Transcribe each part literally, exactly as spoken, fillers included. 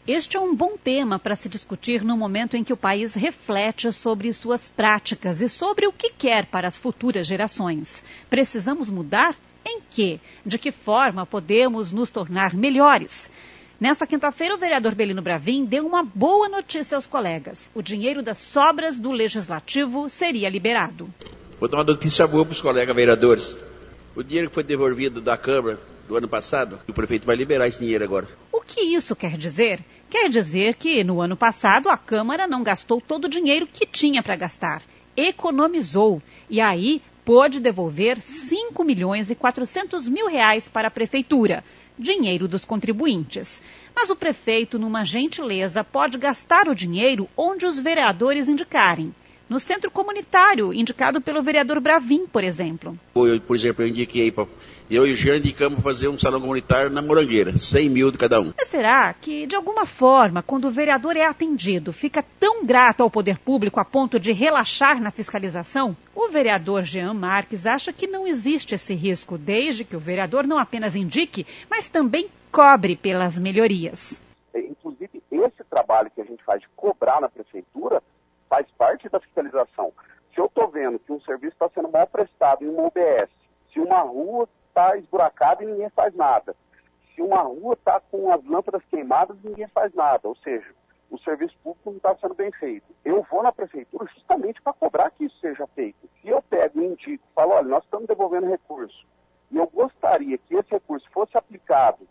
Este é um bom tema para se discutir no momento em que o país reflete sobre suas práticas e sobre o que quer para as futuras gerações. Precisamos mudar? Em que? De que forma podemos nos tornar melhores? Nesta quinta-feira, o vereador Belino Bravin deu uma boa notícia aos colegas. O dinheiro das sobras do Legislativo seria liberado. Vou dar uma notícia boa para os colegas vereadores. O dinheiro que foi devolvido da Câmara do ano passado, o prefeito vai liberar esse dinheiro agora. O que isso quer dizer? Quer dizer que no ano passado a Câmara não gastou todo o dinheiro que tinha para gastar. Economizou e aí pôde devolver cinco milhões e quatrocentos mil reais para a Prefeitura, dinheiro dos contribuintes. Mas o prefeito, numa gentileza, pode gastar o dinheiro onde os vereadores indicarem. No centro comunitário, indicado pelo vereador Bravin, por exemplo. Eu, por exemplo, eu indiquei, pra, eu e o Jean indicamos fazer um salão comunitário na Morangueira, cem mil de cada um. Mas será que, de alguma forma, quando o vereador é atendido, fica tão grato ao poder público a ponto de relaxar na fiscalização? O vereador Jean Marques acha que não existe esse risco, desde que o vereador não apenas indique, mas também cobre pelas melhorias. Inclusive, esse trabalho que a gente faz de cobrar na prefeitura faz parte da fiscalização. Se eu estou vendo que um serviço está sendo mal prestado em uma U B S, se uma rua está esburacada e ninguém faz nada, se uma rua está com as lâmpadas queimadas e ninguém faz nada, ou seja, o serviço público não está sendo bem feito. Eu vou na prefeitura justamente para cobrar que isso seja feito. Se eu pego e indico, falo, olha, nós estamos devolvendo recurso, e eu gostaria que esse recurso fosse aplicado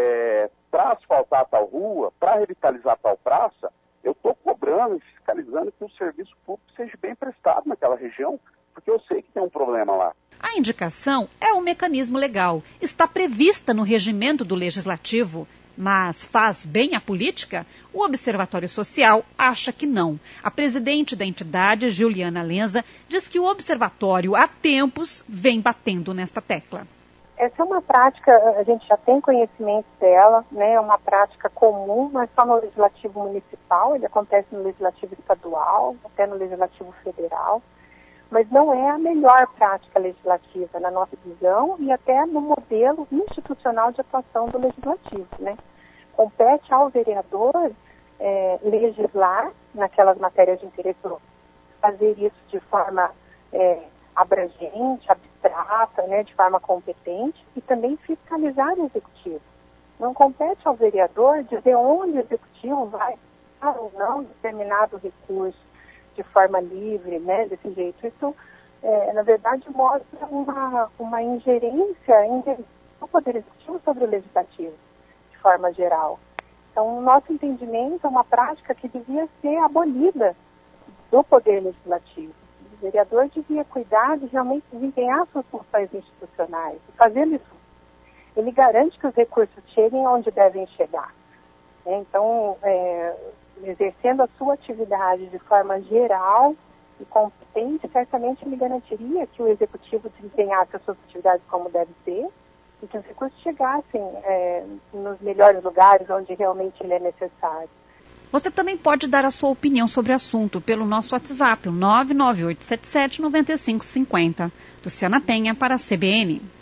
é, para asfaltar tal rua, para revitalizar tal praça, eu estou cobrando e fiscalizando que o serviço público seja bem prestado naquela região, porque eu sei que tem um problema lá. A indicação é um mecanismo legal, está prevista no regimento do Legislativo, mas faz bem a política? O Observatório Social acha que não. A presidente da entidade, Juliana Lenza, diz que o Observatório, há tempos, vem batendo nesta tecla. Essa é uma prática, a gente já tem conhecimento dela, né? É uma prática comum, não é só no Legislativo Municipal, ele acontece no Legislativo Estadual, até no Legislativo Federal, mas não é a melhor prática legislativa na nossa visão e até no modelo institucional de atuação do Legislativo, né? Compete ao vereador é, legislar naquelas matérias de interesse, fazer isso de forma é, abrangente, abstrata, né, de forma competente, e também fiscalizar o executivo. Não compete ao vereador dizer onde o executivo vai usar ou não determinado recurso de forma livre, né, desse jeito. Isso, é, na verdade, mostra uma, uma ingerência do Poder Executivo sobre o Legislativo, de forma geral. Então, no nosso entendimento, é uma prática que devia ser abolida do Poder Legislativo. O vereador devia cuidar de realmente desempenhar suas funções institucionais. E fazendo isso, ele garante que os recursos cheguem onde devem chegar. Então, é, exercendo a sua atividade de forma geral e competente, certamente ele garantiria que o executivo desempenhasse as suas atividades como deve ser e que os recursos chegassem é, nos melhores lugares onde realmente ele é necessário. Você também pode dar a sua opinião sobre o assunto pelo nosso WhatsApp, o nove nove oito sete sete nove cinco cinco zero. Luciana Penha para a C B N.